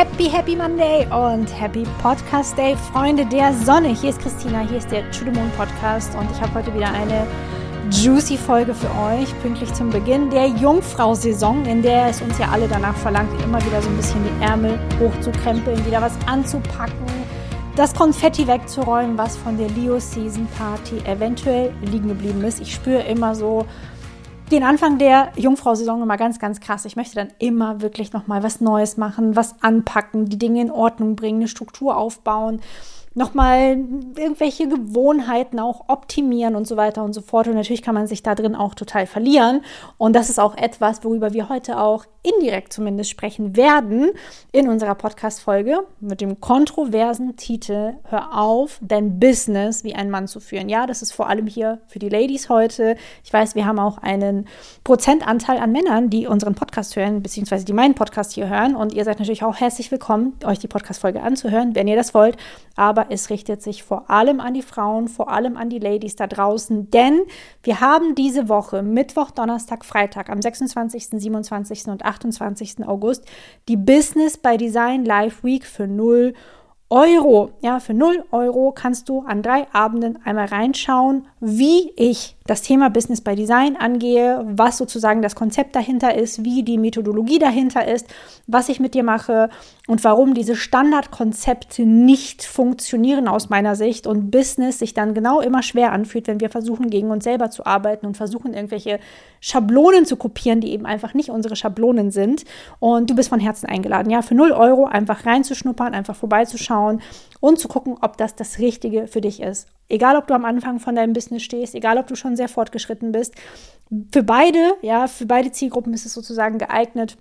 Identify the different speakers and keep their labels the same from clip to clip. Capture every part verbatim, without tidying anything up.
Speaker 1: Happy, Happy Monday und Happy Podcast Day, Freunde der Sonne. Hier ist Christina, hier ist der To The Moon Podcast und ich habe heute wieder eine juicy Folge für euch, pünktlich zum Beginn der Jungfrau-Saison, in der es uns ja alle danach verlangt, immer wieder so ein bisschen die Ärmel hochzukrempeln, wieder was anzupacken, das Konfetti wegzurollen, was von der Leo Season Party eventuell liegen geblieben ist. Ich spüre immer so den Anfang der Jungfrau-Saison nochmal ganz, ganz krass. Ich möchte dann immer wirklich nochmal was Neues machen, was anpacken, die Dinge in Ordnung bringen, eine Struktur aufbauen, nochmal irgendwelche Gewohnheiten auch optimieren und so weiter und so fort. Und natürlich kann man sich da drin auch total verlieren. Und das ist auch etwas, worüber wir heute auch indirekt zumindest sprechen werden in unserer Podcast-Folge mit dem kontroversen Titel Hör auf, dein Business wie ein Mann zu führen. Ja, das ist vor allem hier für die Ladies heute. Ich weiß, wir haben auch einen Prozentanteil an Männern, die unseren Podcast hören, beziehungsweise die meinen Podcast hier hören. Und ihr seid natürlich auch herzlich willkommen, euch die Podcast-Folge anzuhören, wenn ihr das wollt. Aber es richtet sich vor allem an die Frauen, vor allem an die Ladies da draußen, denn wir haben diese Woche, Mittwoch, Donnerstag, Freitag, am sechsundzwanzigsten, siebenundzwanzigsten und achtundzwanzigsten August, die Business by Design Live Week für null Euro. Ja, für null Euro kannst du an drei Abenden einmal reinschauen, wie ich das Thema Business by Design angehe, was sozusagen das Konzept dahinter ist, wie die Methodologie dahinter ist, was ich mit dir mache und warum diese Standardkonzepte nicht funktionieren aus meiner Sicht und Business sich dann genau immer schwer anfühlt, wenn wir versuchen, gegen uns selber zu arbeiten und versuchen, irgendwelche Schablonen zu kopieren, die eben einfach nicht unsere Schablonen sind. Und du bist von Herzen eingeladen, ja, für null Euro einfach reinzuschnuppern, einfach vorbeizuschauen und zu gucken, ob das das Richtige für dich ist. Egal, ob du am Anfang von deinem Business stehst, egal, ob du schon sehr fortgeschritten bist. Für beide, ja, für beide Zielgruppen ist es sozusagen geeignet.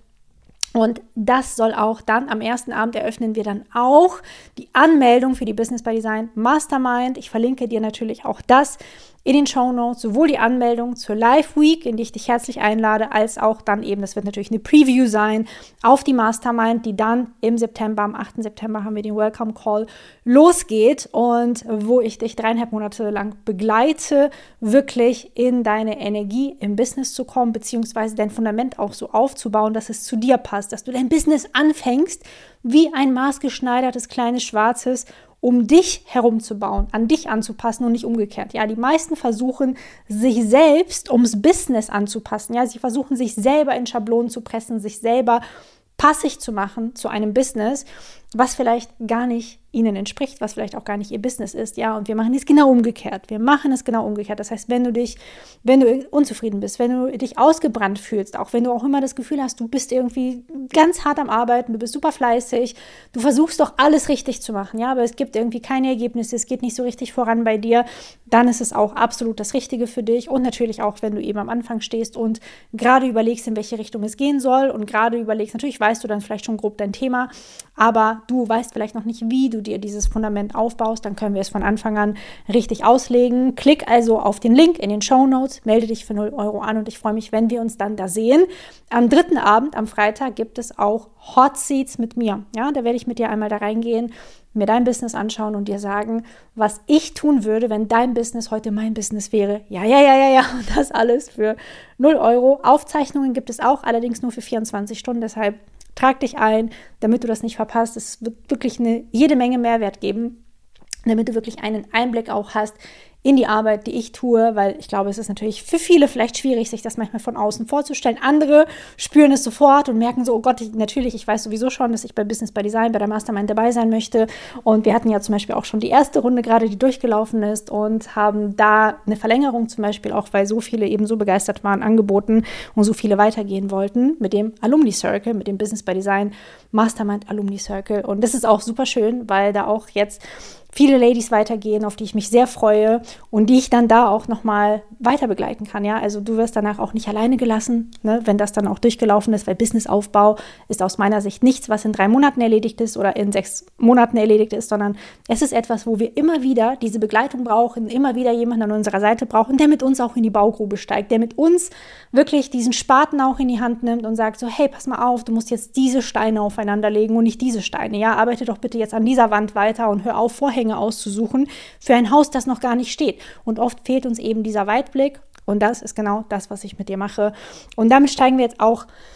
Speaker 1: Und das soll auch dann, am ersten Abend eröffnen wir dann auch die Anmeldung für die Business by Design Mastermind. Ich verlinke dir natürlich auch das in den Shownotes, sowohl die Anmeldung zur Live Week, in die ich dich herzlich einlade, als auch dann eben, das wird natürlich eine Preview sein, auf die Mastermind, die dann im September, am achten September haben wir den Welcome Call, losgeht und wo ich dich dreieinhalb Monate lang begleite, wirklich in deine Energie im Business zu kommen, beziehungsweise dein Fundament auch so aufzubauen, dass es zu dir passt, dass du dein Business anfängst, wie ein maßgeschneidertes kleines Schwarzes, um dich herumzubauen, an dich anzupassen und nicht umgekehrt. Ja, die meisten versuchen, sich selbst ums Business anzupassen. Ja, sie versuchen, sich selber in Schablonen zu pressen, sich selber passig zu machen zu einem Business, was vielleicht gar nicht ihnen entspricht, was vielleicht auch gar nicht ihr Business ist, ja, und wir machen es genau umgekehrt. Wir machen es genau umgekehrt. Das heißt, wenn du dich, wenn du unzufrieden bist, wenn du dich ausgebrannt fühlst, auch wenn du auch immer das Gefühl hast, du bist irgendwie ganz hart am Arbeiten, du bist super fleißig, du versuchst doch alles richtig zu machen, ja, aber es gibt irgendwie keine Ergebnisse, es geht nicht so richtig voran bei dir, dann ist es auch absolut das Richtige für dich und natürlich auch, wenn du eben am Anfang stehst und gerade überlegst, in welche Richtung es gehen soll und gerade überlegst, natürlich weißt du dann vielleicht schon grob dein Thema, aber du weißt vielleicht noch nicht, wie du dir dieses Fundament aufbaust, dann können wir es von Anfang an richtig auslegen. Klick also auf den Link in den Shownotes, melde dich für null Euro an und ich freue mich, wenn wir uns dann da sehen. Am dritten Abend, am Freitag, gibt es auch Hot Seats mit mir. Ja, da werde ich mit dir einmal da reingehen, mir dein Business anschauen und dir sagen, was ich tun würde, wenn dein Business heute mein Business wäre. Ja, ja, ja, ja, ja, und das alles für null Euro. Aufzeichnungen gibt es auch, allerdings nur für vierundzwanzig Stunden, deshalb trag dich ein, damit du das nicht verpasst. Es wird wirklich eine jede Menge Mehrwert geben, damit du wirklich einen Einblick auch hast in die Arbeit, die ich tue, weil ich glaube, es ist natürlich für viele vielleicht schwierig, sich das manchmal von außen vorzustellen. Andere spüren es sofort und merken so, oh Gott, ich, natürlich, ich weiß sowieso schon, dass ich bei Business by Design, bei der Mastermind dabei sein möchte. Und wir hatten ja zum Beispiel auch schon die erste Runde gerade, die durchgelaufen ist und haben da eine Verlängerung zum Beispiel, auch weil so viele eben so begeistert waren, angeboten und so viele weitergehen wollten mit dem Alumni Circle, mit dem Business by Design Mastermind Alumni Circle. Und das ist auch super schön, weil da auch jetzt viele Ladies weitergehen, auf die ich mich sehr freue und die ich dann da auch nochmal weiter begleiten kann. Ja, also du wirst danach auch nicht alleine gelassen, ne, wenn das dann auch durchgelaufen ist, weil Businessaufbau ist aus meiner Sicht nichts, was in drei Monaten erledigt ist oder in sechs Monaten erledigt ist, sondern es ist etwas, wo wir immer wieder diese Begleitung brauchen, immer wieder jemanden an unserer Seite brauchen, der mit uns auch in die Baugrube steigt, der mit uns wirklich diesen Spaten auch in die Hand nimmt und sagt so, hey, pass mal auf, du musst jetzt diese Steine aufeinander legen und nicht diese Steine. Ja, arbeite doch bitte jetzt an dieser Wand weiter und hör auf, Vorhänge auszusuchen für ein Haus, das noch gar nicht steht. Und oft fehlt uns eben dieser Weitblick und das ist genau das, was ich mit dir mache. Und damit steigen wir jetzt auch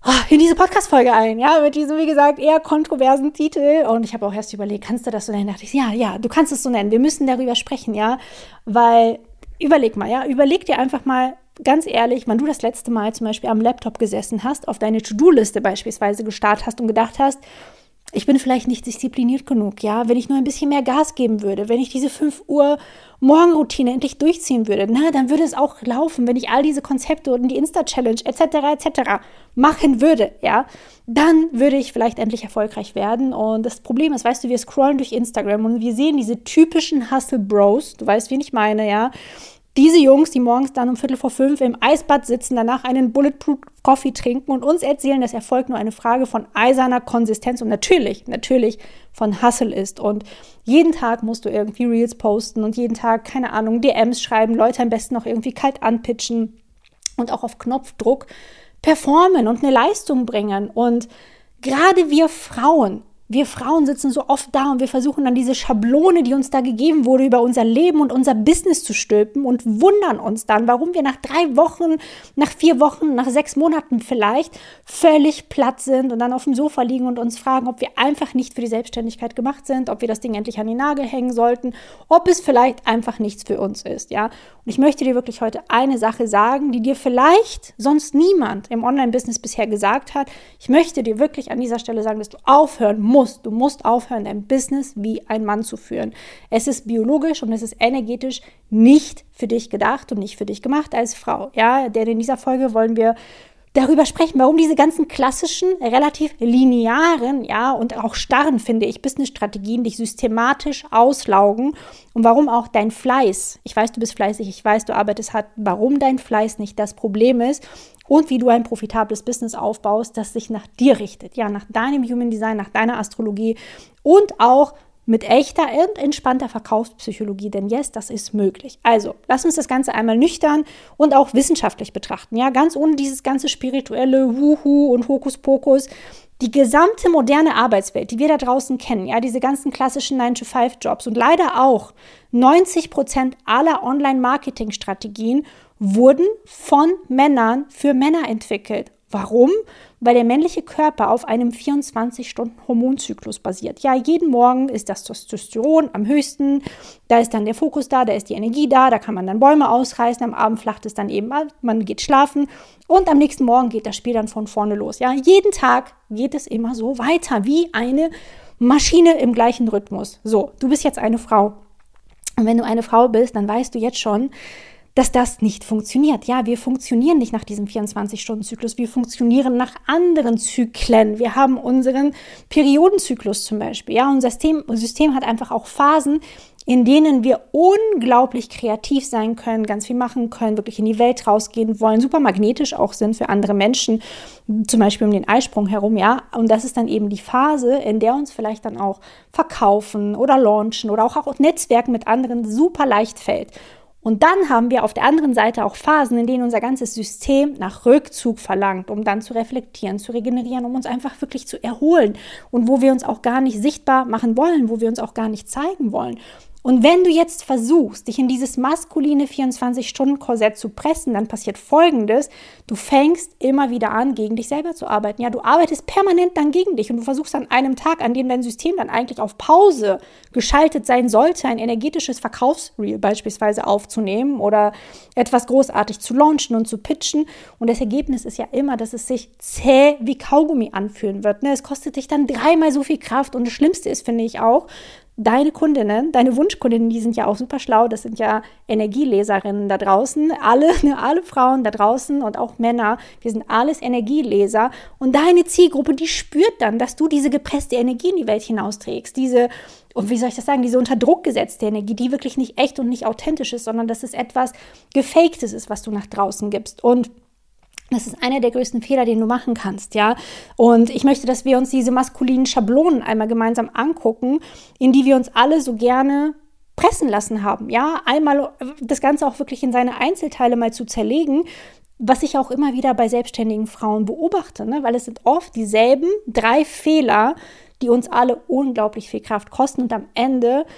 Speaker 1: in diese Podcast-Folge ein, ja, mit diesem, wie gesagt, eher kontroversen Titel. Und ich habe auch erst überlegt, kannst du das so nennen? Da dachte ich, ja, ja, du kannst es so nennen. Wir müssen darüber sprechen, ja, weil, überleg mal, ja, überleg dir einfach mal ganz ehrlich, wann du das letzte Mal zum Beispiel am Laptop gesessen hast, auf deine To-Do-Liste beispielsweise gestartet hast und gedacht hast, ich bin vielleicht nicht diszipliniert genug, ja, wenn ich nur ein bisschen mehr Gas geben würde, wenn ich diese fünf Uhr Morgenroutine endlich durchziehen würde, na, dann würde es auch laufen, wenn ich all diese Konzepte und die Insta-Challenge et cetera et cetera machen würde, ja, dann würde ich vielleicht endlich erfolgreich werden. Und das Problem ist, weißt du, wir scrollen durch Instagram und wir sehen diese typischen Hustle-Bros, du weißt, wen ich meine, ja, diese Jungs, die morgens dann um Viertel vor fünf im Eisbad sitzen, danach einen Bulletproof Coffee trinken und uns erzählen, dass Erfolg nur eine Frage von eiserner Konsistenz und natürlich, natürlich von Hustle ist. Und jeden Tag musst du irgendwie Reels posten und jeden Tag, keine Ahnung, D Ms schreiben, Leute am besten noch irgendwie kalt anpitchen und auch auf Knopfdruck performen und eine Leistung bringen. Und gerade wir Frauen, Wir Frauen sitzen so oft da und wir versuchen dann diese Schablone, die uns da gegeben wurde, über unser Leben und unser Business zu stülpen und wundern uns dann, warum wir nach drei Wochen, nach vier Wochen, nach sechs Monaten vielleicht völlig platt sind und dann auf dem Sofa liegen und uns fragen, ob wir einfach nicht für die Selbstständigkeit gemacht sind, ob wir das Ding endlich an den Nagel hängen sollten, ob es vielleicht einfach nichts für uns ist, ja. Und ich möchte dir wirklich heute eine Sache sagen, die dir vielleicht sonst niemand im Online-Business bisher gesagt hat. Ich möchte dir wirklich an dieser Stelle sagen, dass du aufhören musst. Du musst aufhören, dein Business wie ein Mann zu führen. Es ist biologisch und es ist energetisch nicht für dich gedacht und nicht für dich gemacht als Frau. Ja, denn in dieser Folge wollen wir darüber sprechen, warum diese ganzen klassischen, relativ linearen, ja, und auch starren, finde ich, Business-Strategien dich systematisch auslaugen und warum auch dein Fleiß, ich weiß, du bist fleißig, ich weiß, du arbeitest hart, warum dein Fleiß nicht das Problem ist und wie du ein profitables Business aufbaust, das sich nach dir richtet, ja, nach deinem Human Design, nach deiner Astrologie und auch mit echter und entspannter Verkaufspsychologie, denn yes, das ist möglich. Also, lass uns das Ganze einmal nüchtern und auch wissenschaftlich betrachten, ja, ganz ohne dieses ganze spirituelle Wuhu und Hokuspokus. Die gesamte moderne Arbeitswelt, die wir da draußen kennen, ja, diese ganzen klassischen nine to five Jobs und leider auch neunzig Prozent aller Online-Marketing-Strategien wurden von Männern für Männer entwickelt. Warum? Weil der männliche Körper auf einem vierundzwanzig Stunden Hormonzyklus basiert. Ja, jeden Morgen ist das Testosteron am höchsten, da ist dann der Fokus da, da ist die Energie da, da kann man dann Bäume ausreißen, am Abend flacht es dann eben ab, man geht schlafen und am nächsten Morgen geht das Spiel dann von vorne los. Ja, jeden Tag geht es immer so weiter, wie eine Maschine im gleichen Rhythmus. So, du bist jetzt eine Frau und wenn du eine Frau bist, dann weißt du jetzt schon, dass das nicht funktioniert. Ja, wir funktionieren nicht nach diesem vierundzwanzig Stunden Zyklus, wir funktionieren nach anderen Zyklen. Wir haben unseren Periodenzyklus zum Beispiel. Ja, unser System, System hat einfach auch Phasen, in denen wir unglaublich kreativ sein können, ganz viel machen können, wirklich in die Welt rausgehen wollen, super magnetisch auch sind für andere Menschen, zum Beispiel um den Eisprung herum, ja. Und das ist dann eben die Phase, in der uns vielleicht dann auch verkaufen oder launchen oder auch, auch Netzwerken mit anderen super leicht fällt. Und dann haben wir auf der anderen Seite auch Phasen, in denen unser ganzes System nach Rückzug verlangt, um dann zu reflektieren, zu regenerieren, um uns einfach wirklich zu erholen und wo wir uns auch gar nicht sichtbar machen wollen, wo wir uns auch gar nicht zeigen wollen. Und wenn du jetzt versuchst, dich in dieses maskuline vierundzwanzig Stunden Korsett zu pressen, dann passiert Folgendes: Du fängst immer wieder an, gegen dich selber zu arbeiten. Ja, du arbeitest permanent dann gegen dich und du versuchst an einem Tag, an dem dein System dann eigentlich auf Pause geschaltet sein sollte, ein energetisches Verkaufsreel beispielsweise aufzunehmen oder etwas großartig zu launchen und zu pitchen. Und das Ergebnis ist ja immer, dass es sich zäh wie Kaugummi anfühlen wird. Ne? Es kostet dich dann dreimal so viel Kraft und das Schlimmste ist, finde ich auch, deine Kundinnen, deine Wunschkundinnen, die sind ja auch super schlau, das sind ja Energieleserinnen da draußen, alle, ne, alle Frauen da draußen und auch Männer, wir sind alles Energieleser und deine Zielgruppe, die spürt dann, dass du diese gepresste Energie in die Welt hinausträgst, diese, und wie soll ich das sagen, diese unter Druck gesetzte Energie, die wirklich nicht echt und nicht authentisch ist, sondern dass es etwas Gefaktes ist, was du nach draußen gibst. Und das ist einer der größten Fehler, den du machen kannst, ja. Und ich möchte, dass wir uns diese maskulinen Schablonen einmal gemeinsam angucken, in die wir uns alle so gerne pressen lassen haben, ja. Einmal das Ganze auch wirklich in seine Einzelteile mal zu zerlegen, was ich auch immer wieder bei selbstständigen Frauen beobachte, ne? Weil es sind oft dieselben drei Fehler, die uns alle unglaublich viel Kraft kosten und am Ende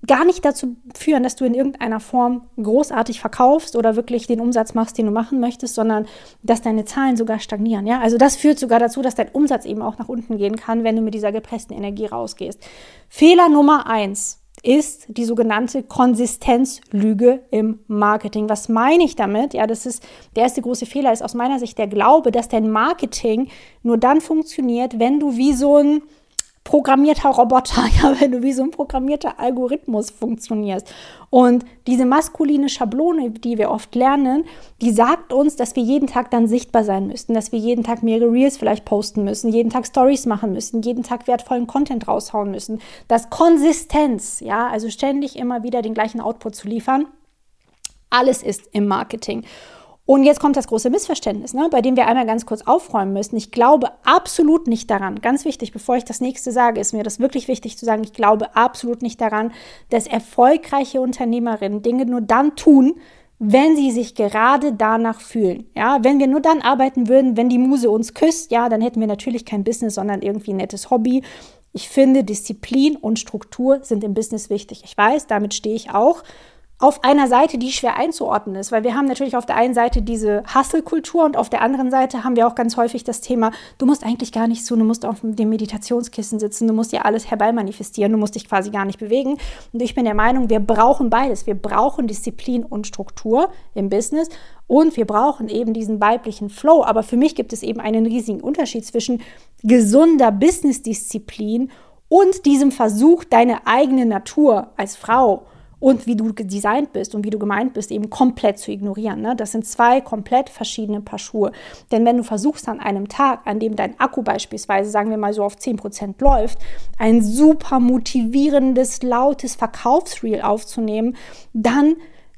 Speaker 1: gar nicht dazu führen, dass du in irgendeiner Form großartig verkaufst oder wirklich den Umsatz machst, den du machen möchtest, sondern dass deine Zahlen sogar stagnieren. Ja? Also das führt sogar dazu, dass dein Umsatz eben auch nach unten gehen kann, wenn du mit dieser gepressten Energie rausgehst. Fehler Nummer eins ist die sogenannte Konsistenzlüge im Marketing. Was meine ich damit? Ja, das ist der erste große Fehler, ist aus meiner Sicht der Glaube, dass dein Marketing nur dann funktioniert, wenn du wie so ein programmierter Roboter, ja, wenn du wie so ein programmierter Algorithmus funktionierst. Und diese maskuline Schablone, die wir oft lernen, die sagt uns, dass wir jeden Tag dann sichtbar sein müssten, dass wir jeden Tag mehrere Reels vielleicht posten müssen, jeden Tag Stories machen müssen, jeden Tag wertvollen Content raushauen müssen. Das Konsistenz, ja, also ständig immer wieder den gleichen Output zu liefern, alles ist im Marketing. Und jetzt kommt das große Missverständnis, ne, bei dem wir einmal ganz kurz aufräumen müssen. Ich glaube absolut nicht daran, ganz wichtig, bevor ich das nächste sage, ist mir das wirklich wichtig zu sagen, ich glaube absolut nicht daran, dass erfolgreiche Unternehmerinnen Dinge nur dann tun, wenn sie sich gerade danach fühlen. Ja, wenn wir nur dann arbeiten würden, wenn die Muse uns küsst, ja, dann hätten wir natürlich kein Business, sondern irgendwie ein nettes Hobby. Ich finde, Disziplin und Struktur sind im Business wichtig. Ich weiß, damit stehe ich auch auf einer Seite, die schwer einzuordnen ist, weil wir haben natürlich auf der einen Seite diese Hustle-Kultur und auf der anderen Seite haben wir auch ganz häufig das Thema, du musst eigentlich gar nichts tun, du musst auf dem Meditationskissen sitzen, du musst dir alles herbeimanifestieren, du musst dich quasi gar nicht bewegen. Und ich bin der Meinung, wir brauchen beides. Wir brauchen Disziplin und Struktur im Business und wir brauchen eben diesen weiblichen Flow. Aber für mich gibt es eben einen riesigen Unterschied zwischen gesunder Business-Disziplin und diesem Versuch, deine eigene Natur als Frau und wie du designt bist und wie du gemeint bist, eben komplett zu ignorieren. Ne? Das sind zwei komplett verschiedene Paar Schuhe. Denn wenn du versuchst an einem Tag, an dem dein Akku beispielsweise, sagen wir mal so auf zehn Prozent läuft, ein super motivierendes, lautes Verkaufsreel aufzunehmen, dann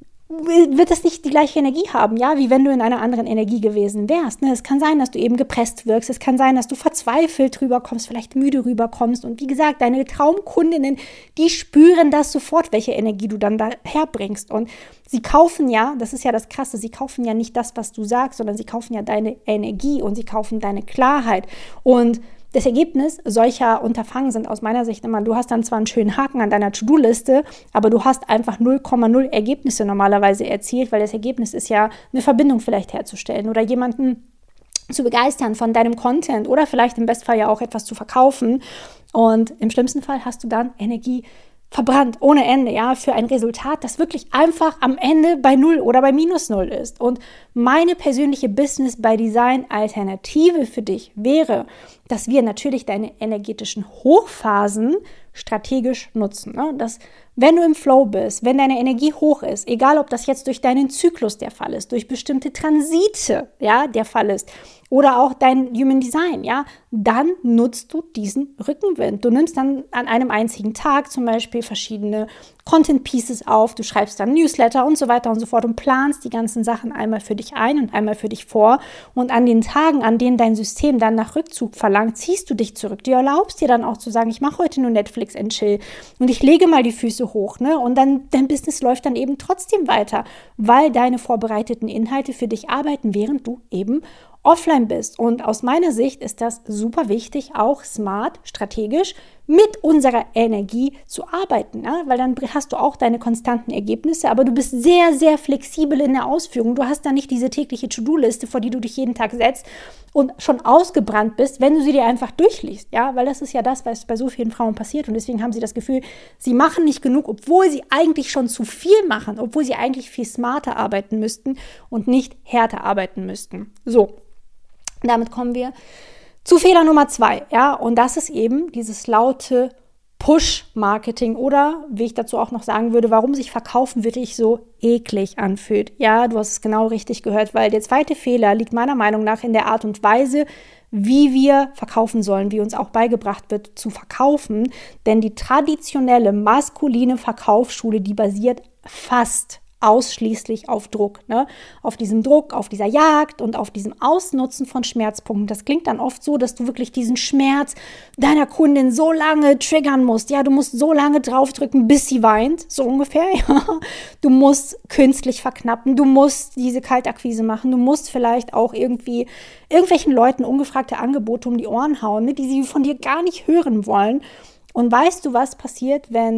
Speaker 1: wird es nicht die gleiche Energie haben, ja, wie wenn du in einer anderen Energie gewesen wärst. Ne? Es kann sein, dass du eben gepresst wirkst, es kann sein, dass du verzweifelt rüberkommst, vielleicht müde rüberkommst und wie gesagt, deine Traumkundinnen, die spüren das sofort, welche Energie du dann daherbringst und sie kaufen ja, das ist ja das Krasse, sie kaufen ja nicht das, was du sagst, sondern sie kaufen ja deine Energie und sie kaufen deine Klarheit und das Ergebnis solcher Unterfangen sind aus meiner Sicht immer, du hast dann zwar einen schönen Haken an deiner To-Do-Liste, aber du hast einfach null Komma null Ergebnisse normalerweise erzielt, weil das Ergebnis ist ja, eine Verbindung vielleicht herzustellen oder jemanden zu begeistern von deinem Content oder vielleicht im Bestfall ja auch etwas zu verkaufen. Und im schlimmsten Fall hast du dann Energie verbrannt, ohne Ende, ja, für ein Resultat, das wirklich einfach am Ende bei Null oder bei minus Null ist. Und meine persönliche Business by Design Alternative für dich wäre, dass wir natürlich deine energetischen Hochphasen strategisch nutzen. Ne? Dass, wenn du im Flow bist, wenn deine Energie hoch ist, egal ob das jetzt durch deinen Zyklus der Fall ist, durch bestimmte Transite, ja, der Fall ist, oder auch dein Human Design, ja, dann nutzt du diesen Rückenwind. Du nimmst dann an einem einzigen Tag zum Beispiel verschiedene Content Pieces auf, du schreibst dann Newsletter und so weiter und so fort und planst die ganzen Sachen einmal für dich ein und einmal für dich vor. Und an den Tagen, an denen dein System dann nach Rückzug verlangt, ziehst du dich zurück. Du erlaubst dir dann auch zu sagen, ich mache heute nur Netflix and Chill und ich lege mal die Füße hoch, ne? Und dann dein Business läuft dann eben trotzdem weiter, weil deine vorbereiteten Inhalte für dich arbeiten, während du eben offline bist. Und aus meiner Sicht ist das super wichtig, auch smart, strategisch mit unserer Energie zu arbeiten, ne? Weil dann hast du auch deine konstanten Ergebnisse, aber du bist sehr, sehr flexibel in der Ausführung. Du hast da nicht diese tägliche To-Do-Liste, vor die du dich jeden Tag setzt und schon ausgebrannt bist, wenn du sie dir einfach durchliest, ja, weil das ist ja das, was bei so vielen Frauen passiert und deswegen haben sie das Gefühl, sie machen nicht genug, obwohl sie eigentlich schon zu viel machen, obwohl sie eigentlich viel smarter arbeiten müssten und nicht härter arbeiten müssten. So, damit kommen wir zu Fehler Nummer zwei, ja, und das ist eben dieses laute Push-Marketing oder, wie ich dazu auch noch sagen würde, warum sich Verkaufen wirklich so eklig anfühlt. Ja, du hast es genau richtig gehört, weil der zweite Fehler liegt meiner Meinung nach in der Art und Weise, wie wir verkaufen sollen, wie uns auch beigebracht wird zu verkaufen, denn die traditionelle maskuline Verkaufsschule, die basiert fast ausschließlich auf Druck, ne? Auf diesem Druck, auf dieser Jagd und auf diesem Ausnutzen von Schmerzpunkten. Das klingt dann oft so, dass du wirklich diesen Schmerz deiner Kundin so lange triggern musst. Ja, du musst so lange draufdrücken, bis sie weint, so ungefähr. Ja. Du musst künstlich verknappen, du musst diese Kaltakquise machen, du musst vielleicht auch irgendwie irgendwelchen Leuten ungefragte Angebote um die Ohren hauen, ne? Die sie von dir gar nicht hören wollen. Und weißt du, was passiert, wenn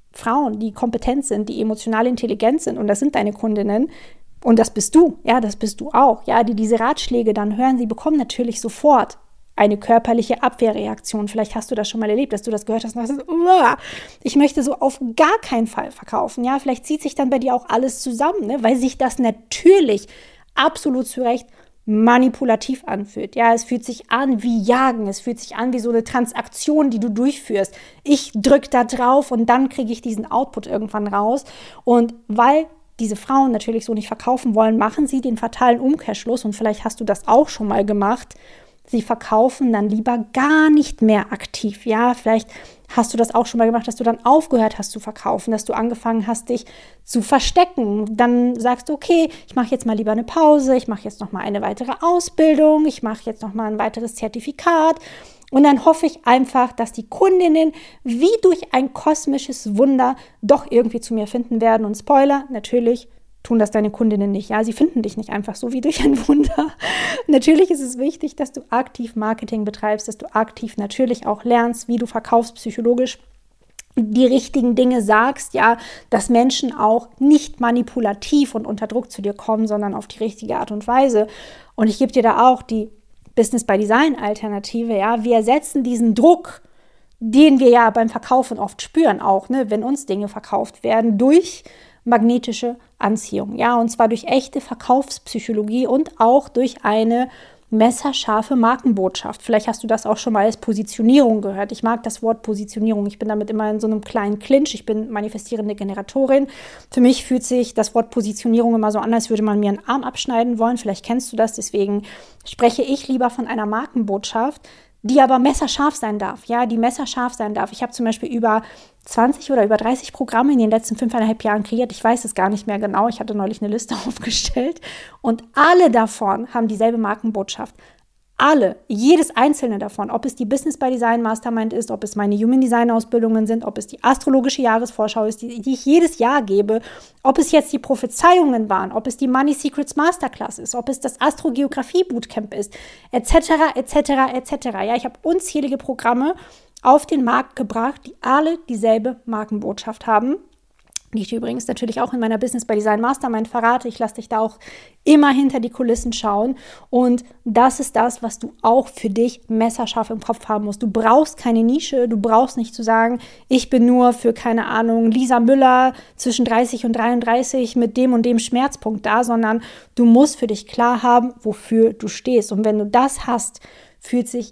Speaker 1: Frauen, die kompetent sind, die emotional intelligent sind, und das sind deine Kundinnen, und das bist du, ja, das bist du auch, ja, die diese Ratschläge dann hören, sie bekommen natürlich sofort eine körperliche Abwehrreaktion. Vielleicht hast du das schon mal erlebt, dass du das gehört hast und sagst, uah, ich möchte so auf gar keinen Fall verkaufen. Ja, vielleicht zieht sich dann bei dir auch alles zusammen, ne, weil sich das natürlich absolut zu Recht manipulativ anfühlt. Ja, es fühlt sich an wie Jagen, es fühlt sich an wie so eine Transaktion, die du durchführst. Ich drücke da drauf und dann kriege ich diesen Output irgendwann raus. Und weil diese Frauen natürlich so nicht verkaufen wollen, machen sie den fatalen Umkehrschluss, und vielleicht hast du das auch schon mal gemacht. Sie verkaufen dann lieber gar nicht mehr aktiv. Ja, vielleicht hast du das auch schon mal gemacht, dass du dann aufgehört hast zu verkaufen, dass du angefangen hast, dich zu verstecken. Dann sagst du, okay, ich mache jetzt mal lieber eine Pause, ich mache jetzt noch mal eine weitere Ausbildung, ich mache jetzt noch mal ein weiteres Zertifikat. Und dann hoffe ich einfach, dass die Kundinnen wie durch ein kosmisches Wunder doch irgendwie zu mir finden werden. Und Spoiler, natürlich tun das deine Kundinnen nicht. Ja, sie finden dich nicht einfach so wie durch ein Wunder. Natürlich ist es wichtig, dass du aktiv Marketing betreibst, dass du aktiv natürlich auch lernst, wie du verkaufspsychologisch die richtigen Dinge sagst, ja, dass Menschen auch nicht manipulativ und unter Druck zu dir kommen, sondern auf die richtige Art und Weise. Und ich gebe dir da auch die Business by Design Alternative, ja. Wir ersetzen diesen Druck, den wir ja beim Verkaufen oft spüren, auch, ne, wenn uns Dinge verkauft werden, durch magnetische Anziehung, ja, und zwar durch echte Verkaufspsychologie und auch durch eine messerscharfe Markenbotschaft. Vielleicht hast du das auch schon mal als Positionierung gehört. Ich mag das Wort Positionierung. Ich bin damit immer in so einem kleinen Clinch. Ich bin manifestierende Generatorin. Für mich fühlt sich das Wort Positionierung immer so an, als würde man mir einen Arm abschneiden wollen. Vielleicht kennst du das. Deswegen spreche ich lieber von einer Markenbotschaft, die aber messerscharf sein darf. Ja, die messerscharf sein darf. Ich habe zum Beispiel über zwanzig oder über dreißig Programme in den letzten fünfeinhalb Jahren kreiert. Ich weiß es gar nicht mehr genau. Ich hatte neulich eine Liste aufgestellt. Und alle davon haben dieselbe Markenbotschaft. Alle, jedes einzelne davon, ob es die Business by Design Mastermind ist, ob es meine Human Design Ausbildungen sind, ob es die astrologische Jahresvorschau ist, die, die ich jedes Jahr gebe, ob es jetzt die Prophezeiungen waren, ob es die Money Secrets Masterclass ist, ob es das Astrogeografie Bootcamp ist, et cetera, et cetera, et cetera. Ja, ich habe unzählige Programme auf den Markt gebracht, die alle dieselbe Markenbotschaft haben, die ich dir übrigens natürlich auch in meiner Business by Design Mastermind verrate. Ich lasse dich da auch immer hinter die Kulissen schauen. Und das ist das, was du auch für dich messerscharf im Kopf haben musst. Du brauchst keine Nische, du brauchst nicht zu sagen, ich bin nur für, keine Ahnung, Lisa Müller zwischen dreißig und dreiunddreißig mit dem und dem Schmerzpunkt da, sondern du musst für dich klar haben, wofür du stehst. Und wenn du das hast, fühlt sich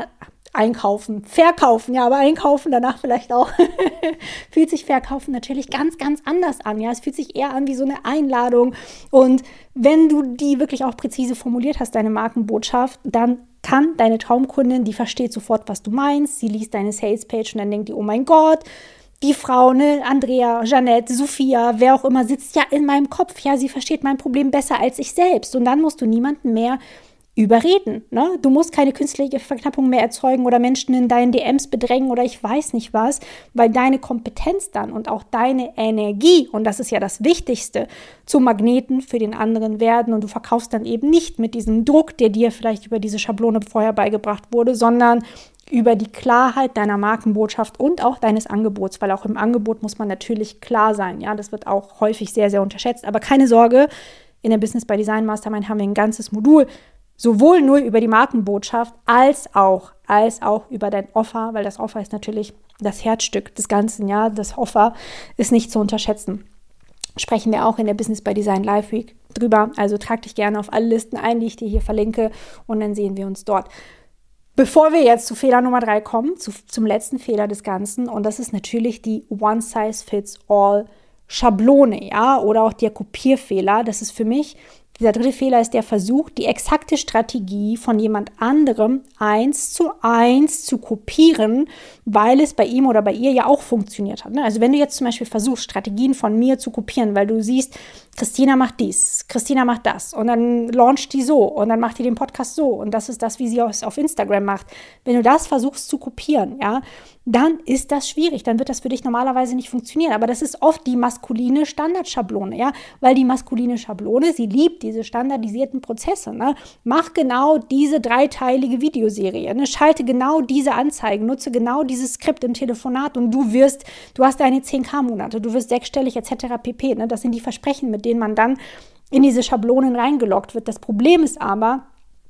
Speaker 1: Einkaufen, verkaufen, ja, aber einkaufen danach vielleicht auch, fühlt sich verkaufen natürlich ganz, ganz anders an, ja, es fühlt sich eher an wie so eine Einladung, und wenn du die wirklich auch präzise formuliert hast, deine Markenbotschaft, dann kann deine Traumkundin, die versteht sofort, was du meinst, sie liest deine Salespage und dann denkt die, oh mein Gott, die Frau, ne, Andrea, Jeanette, Sophia, wer auch immer, sitzt ja in meinem Kopf, ja, sie versteht mein Problem besser als ich selbst, und dann musst du niemanden mehr überreden, ne? Du musst keine künstliche Verknappung mehr erzeugen oder Menschen in deinen D Ms bedrängen oder ich weiß nicht was, weil deine Kompetenz dann und auch deine Energie, und das ist ja das Wichtigste, zum Magneten für den anderen werden, und du verkaufst dann eben nicht mit diesem Druck, der dir vielleicht über diese Schablone vorher beigebracht wurde, sondern über die Klarheit deiner Markenbotschaft und auch deines Angebots, weil auch im Angebot muss man natürlich klar sein, ja, das wird auch häufig sehr, sehr unterschätzt, aber keine Sorge, in der Business by Design Mastermind haben wir ein ganzes Modul, sowohl nur über die Markenbotschaft als auch, als auch über dein Offer, weil das Offer ist natürlich das Herzstück des Ganzen, ja, das Offer ist nicht zu unterschätzen. Sprechen wir auch in der Business by Design Live Week drüber, also trag dich gerne auf alle Listen ein, die ich dir hier verlinke, und dann sehen wir uns dort. Bevor wir jetzt zu Fehler Nummer drei kommen, zu, zum letzten Fehler des Ganzen, und das ist natürlich die One-Size-Fits-All Schablone, ja, oder auch der Kopierfehler. Das ist für mich, dieser dritte Fehler ist der Versuch, die exakte Strategie von jemand anderem eins zu eins zu kopieren, weil es bei ihm oder bei ihr ja auch funktioniert hat. Also wenn du jetzt zum Beispiel versuchst, Strategien von mir zu kopieren, weil du siehst, Christina macht dies, Christina macht das und dann launcht die so und dann macht die den Podcast so und das ist das, wie sie es auf Instagram macht. Wenn du das versuchst zu kopieren, ja, dann ist das schwierig, dann wird das für dich normalerweise nicht funktionieren. Aber das ist oft die maskuline Standardschablone, ja, weil die maskuline Schablone, sie liebt die diese standardisierten Prozesse. Ne? Mach genau diese dreiteilige Videoserie. Ne? Schalte genau diese Anzeigen. Nutze genau dieses Skript im Telefonat und du wirst, du hast deine zehn K-Monate, du wirst sechsstellig et cetera pp. Ne? Das sind die Versprechen, mit denen man dann in diese Schablonen reingelockt wird. Das Problem ist aber,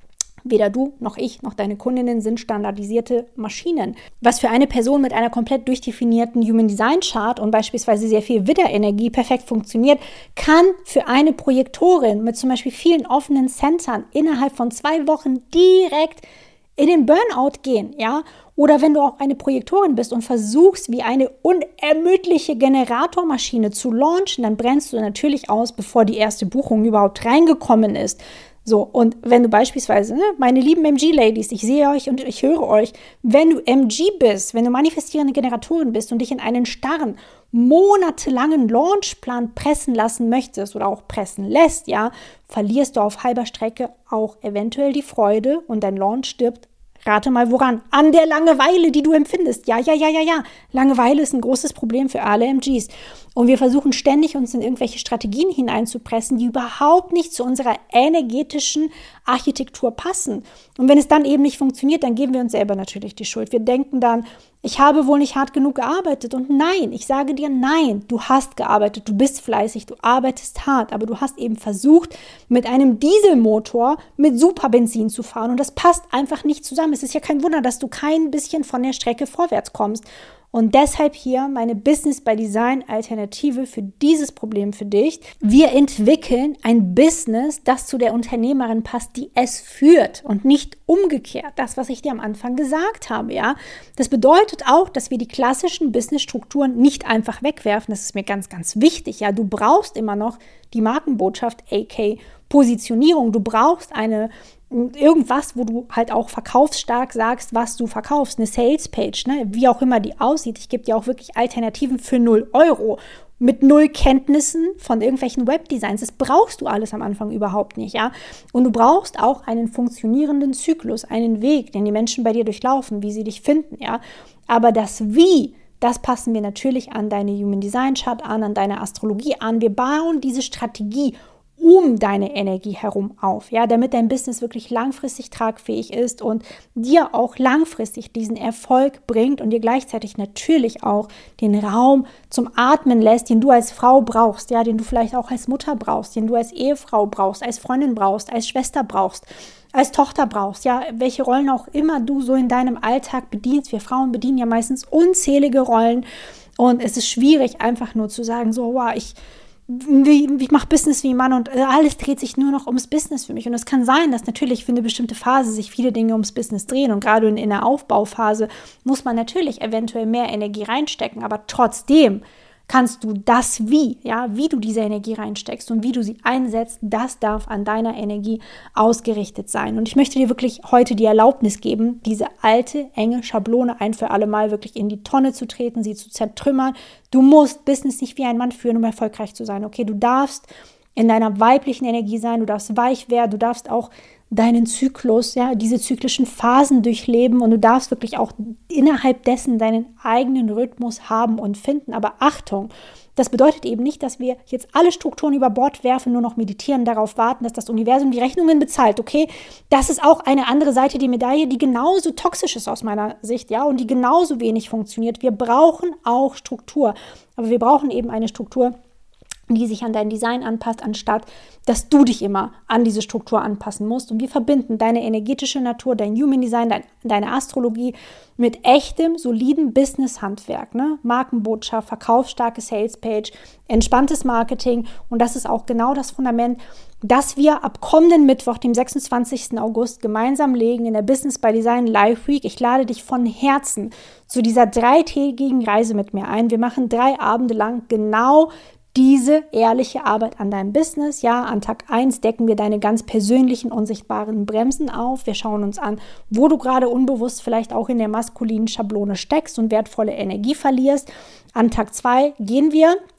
Speaker 1: weder du noch ich noch deine Kundinnen sind standardisierte Maschinen. Was für eine Person mit einer komplett durchdefinierten Human Design Chart und beispielsweise sehr viel Widderenergie perfekt funktioniert, kann für eine Projektorin mit zum Beispiel vielen offenen Centern innerhalb von zwei Wochen direkt in den Burnout gehen, ja? Oder wenn du auch eine Projektorin bist und versuchst, wie eine unermüdliche Generatormaschine zu launchen, dann brennst du natürlich aus, bevor die erste Buchung überhaupt reingekommen ist. So, und wenn du beispielsweise, ne, meine lieben M G-Ladies, ich sehe euch und ich höre euch, wenn du M G bist, wenn du manifestierende Generatorin bist und dich in einen starren, monatelangen Launchplan pressen lassen möchtest oder auch pressen lässt, ja, verlierst du auf halber Strecke auch eventuell die Freude und dein Launch stirbt. Rate mal woran? An der Langeweile, die du empfindest. Ja, ja, ja, ja, ja. Langeweile ist ein großes Problem für alle M Gs. Und wir versuchen ständig, uns in irgendwelche Strategien hineinzupressen, die überhaupt nicht zu unserer energetischen Architektur passen. Und wenn es dann eben nicht funktioniert, dann geben wir uns selber natürlich die Schuld. Wir denken dann, ich habe wohl nicht hart genug gearbeitet. Und nein, ich sage dir nein, du hast gearbeitet, du bist fleißig, du arbeitest hart, aber du hast eben versucht, mit einem Dieselmotor mit Superbenzin zu fahren. Und das passt einfach nicht zusammen. Es ist ja kein Wunder, dass du kein bisschen von der Strecke vorwärts kommst. Und deshalb hier meine Business by Design Alternative für dieses Problem für dich. Wir entwickeln ein Business, das zu der Unternehmerin passt, die es führt und nicht umgekehrt. Das, was ich dir am Anfang gesagt habe, ja. Das bedeutet auch, dass wir die klassischen Businessstrukturen nicht einfach wegwerfen. Das ist mir ganz, ganz wichtig. Ja, du brauchst immer noch die Markenbotschaft, aka Positionierung. Du brauchst eine irgendwas, wo du halt auch verkaufsstark sagst, was du verkaufst, eine Salespage, ne? Wie auch immer die aussieht. Ich gebe dir auch wirklich Alternativen für null Euro mit null Kenntnissen von irgendwelchen Webdesigns. Das brauchst du alles am Anfang überhaupt nicht, ja. Und du brauchst auch einen funktionierenden Zyklus, einen Weg, den die Menschen bei dir durchlaufen, wie sie dich finden, ja. Aber das Wie, das passen wir natürlich an deine Human Design Chart an, an deine Astrologie an. Wir bauen diese Strategie um deine Energie herum auf, ja, damit dein Business wirklich langfristig tragfähig ist und dir auch langfristig diesen Erfolg bringt und dir gleichzeitig natürlich auch den Raum zum Atmen lässt, den du als Frau brauchst, ja, den du vielleicht auch als Mutter brauchst, den du als Ehefrau brauchst, als Freundin brauchst, als Schwester brauchst, als Tochter brauchst, ja, welche Rollen auch immer du so in deinem Alltag bedienst. Wir Frauen bedienen ja meistens unzählige Rollen und es ist schwierig, einfach nur zu sagen, so, wow, ich Wie, ich mache Business wie Mann und alles dreht sich nur noch ums Business für mich. Und es kann sein, dass natürlich für eine bestimmte Phase sich viele Dinge ums Business drehen. Und gerade in, in der Aufbauphase muss man natürlich eventuell mehr Energie reinstecken. Aber trotzdem kannst du das Wie, ja, wie du diese Energie reinsteckst und wie du sie einsetzt, das darf an deiner Energie ausgerichtet sein. Und ich möchte dir wirklich heute die Erlaubnis geben, diese alte, enge Schablone ein für alle Mal wirklich in die Tonne zu treten, sie zu zertrümmern. Du musst Business nicht wie ein Mann führen, um erfolgreich zu sein. Okay, du darfst in deiner weiblichen Energie sein, du darfst weich werden, du darfst auch deinen Zyklus, ja, diese zyklischen Phasen durchleben und du darfst wirklich auch innerhalb dessen deinen eigenen Rhythmus haben und finden. Aber Achtung, das bedeutet eben nicht, dass wir jetzt alle Strukturen über Bord werfen, nur noch meditieren, darauf warten, dass das Universum die Rechnungen bezahlt, okay? Das ist auch eine andere Seite der Medaille, die genauso toxisch ist aus meiner Sicht, ja, und die genauso wenig funktioniert. Wir brauchen auch Struktur, aber wir brauchen eben eine Struktur, die sich an dein Design anpasst, anstatt dass du dich immer an diese Struktur anpassen musst. Und wir verbinden deine energetische Natur, dein Human Design, dein, deine Astrologie mit echtem, soliden Business-Handwerk, ne? Markenbotschaft, verkaufsstarke Salespage, entspanntes Marketing. Und das ist auch genau das Fundament, das wir ab kommenden Mittwoch, dem sechsundzwanzigsten August, gemeinsam legen in der Business by Design Live Week. Ich lade dich von Herzen zu dieser dreitägigen Reise mit mir ein. Wir machen drei Abende lang genau diese ehrliche Arbeit an deinem Business. Ja, an Tag eins decken wir deine ganz persönlichen, unsichtbaren Bremsen auf. Wir schauen uns an, wo du gerade unbewusst vielleicht auch in der maskulinen Schablone steckst und wertvolle Energie verlierst. An Tag zwei gehen wir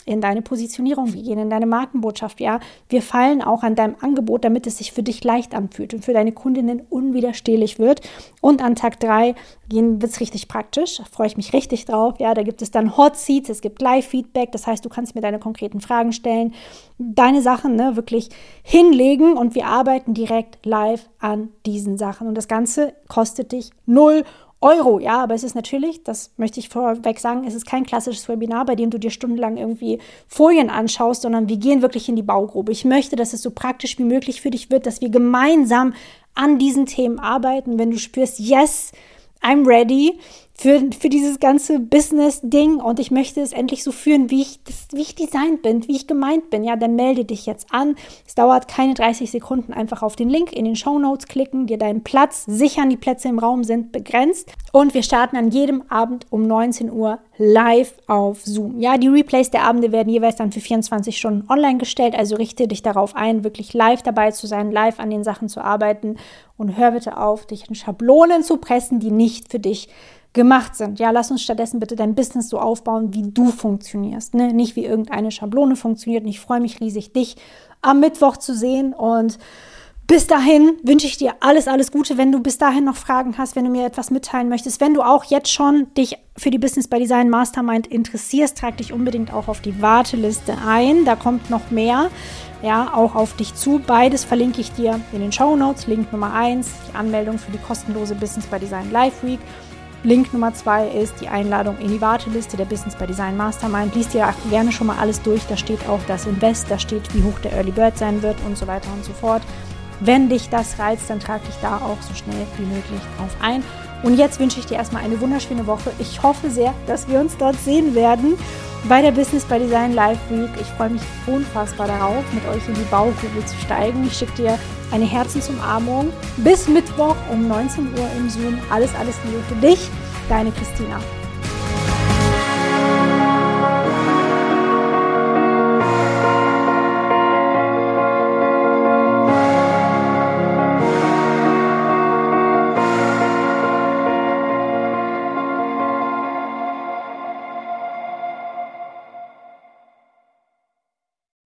Speaker 1: in deine Positionierung, wir gehen in deine Markenbotschaft, ja. Wir feilen auch an deinem Angebot, damit es sich für dich leicht anfühlt und für deine Kundinnen unwiderstehlich wird. Und an Tag drei wird es richtig praktisch, da freue ich mich richtig drauf, ja. Da gibt es dann Hot Seats, es gibt Live-Feedback, das heißt, du kannst mir deine konkreten Fragen stellen, deine Sachen ne, wirklich hinlegen und wir arbeiten direkt live an diesen Sachen. Und das Ganze kostet dich null Euro, ja, aber es ist natürlich, das möchte ich vorweg sagen, es ist kein klassisches Webinar, bei dem du dir stundenlang irgendwie Folien anschaust, sondern wir gehen wirklich in die Baugrube. Ich möchte, dass es so praktisch wie möglich für dich wird, dass wir gemeinsam an diesen Themen arbeiten. Wenn du spürst, yes, I'm ready für, für dieses ganze Business-Ding und ich möchte es endlich so führen, wie ich, das, wie ich designt bin, wie ich gemeint bin, ja, dann melde dich jetzt an. Es dauert keine dreißig Sekunden, einfach auf den Link in den Shownotes klicken, dir deinen Platz sichern, die Plätze im Raum sind begrenzt und wir starten an jedem Abend um neunzehn Uhr live auf Zoom. Ja, die Replays der Abende werden jeweils dann für vierundzwanzig Stunden online gestellt, also richte dich darauf ein, wirklich live dabei zu sein, live an den Sachen zu arbeiten und hör bitte auf, dich in Schablonen zu pressen, die nicht für dich gemacht sind. Ja, lass uns stattdessen bitte dein Business so aufbauen, wie du funktionierst, ne? Nicht wie irgendeine Schablone funktioniert. Und ich freue mich riesig, dich am Mittwoch zu sehen und bis dahin wünsche ich dir alles, alles Gute. Wenn du bis dahin noch Fragen hast, wenn du mir etwas mitteilen möchtest, wenn du auch jetzt schon dich für die Business by Design Mastermind interessierst, trag dich unbedingt auch auf die Warteliste ein. Da kommt noch mehr, ja, auch auf dich zu. Beides verlinke ich dir in den Shownotes. Link Nummer eins, die Anmeldung für die kostenlose Business by Design Live Week. Link Nummer zwei ist die Einladung in die Warteliste der Business by Design Mastermind. Lies dir gerne schon mal alles durch. Da steht auch das Invest, da steht, wie hoch der Early Bird sein wird und so weiter und so fort. Wenn dich das reizt, dann trag dich da auch so schnell wie möglich drauf ein. Und jetzt wünsche ich dir erstmal eine wunderschöne Woche. Ich hoffe sehr, dass wir uns dort sehen werden bei der Business by Design Live Week. Ich freue mich unfassbar darauf, mit euch in die Baugrube zu steigen. Ich schicke dir eine Herzensumarmung. Bis Mittwoch um neunzehn Uhr im Zoom. Alles, alles Liebe für dich. Deine Christina.